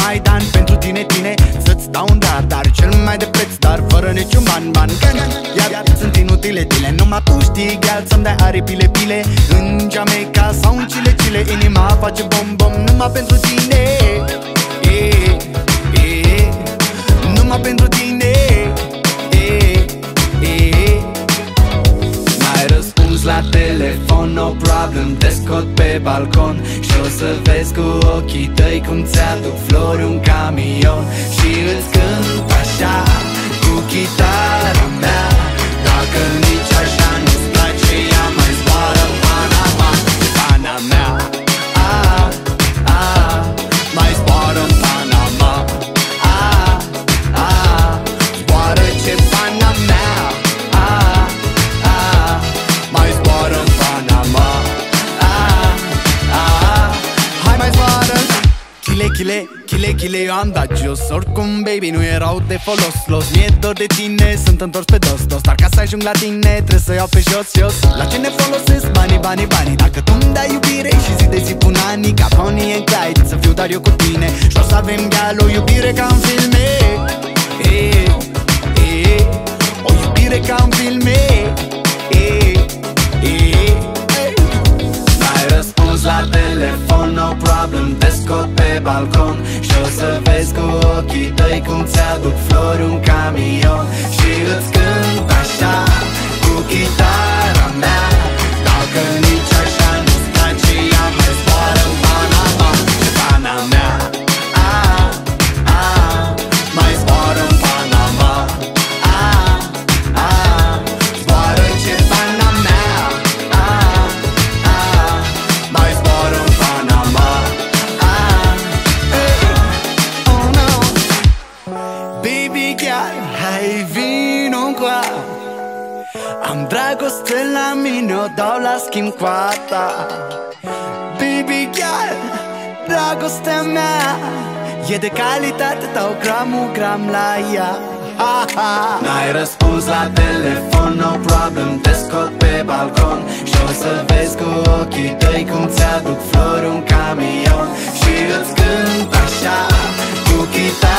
Maidan pentru tine, să-ți dau un dar cel mai de preț, dar fără niciun ban. Iar sunt inutile tile, numai tu știi, gal, să-mi dai aripile pile. În Jamaica sau în Chile, inima face bom numai pentru tine. Numai pentru tine. Mai răspuns la telefon, no problem, te scot pe balcon și o să vezi cu ochii tăi cum ți-aduc flori un camion. Și îți cânt așa cu chitara mea, dacă nici așa nu-ți place, ea mai zboară în Panama. Pana mea, mai zboară în Panama. Zboară ce pana mea, mai zboară în Panama. Hai mai zboară. Chile, eu am dat jos. Oricum, baby, nu erau de folos. Mi-e dor de tine, sunt întors pe dos. Dar ca să ajung la tine, trebuie să iau pe jos. La ce ne folosesc banii? Dacă tu-mi dai iubire și zi de zi pun anii, ca Bonnie and Clyde, să fiu doar eu cu tine. Și o să avem, gal, o iubire ca în filme. O iubire ca în filme. N-ai răspuns la telefon, no problem, te scot pe balcon și o să vezi cu ochii tăi cum ți-aduc flori un camion. Și îți cânt așa cu chitara mea, dacă nici așa nu-ți place, ea mai zboară în Panama. Și pana mea, mai zboară în Panama. Zboară ce pana mea, mai zboară în Panama. Oh no. Baby girl, hai vino încoa, am dragoste la mine, o dau la schimb cu a ta. Baby girl, dragostea mea e de calitate, dau gram la ea. N-ai răspuns la telefon, no problem, te scot pe balcon și o să vezi cu ochii tăi cum ți-aduc flori un camion. Și îți cânt așa cu chitară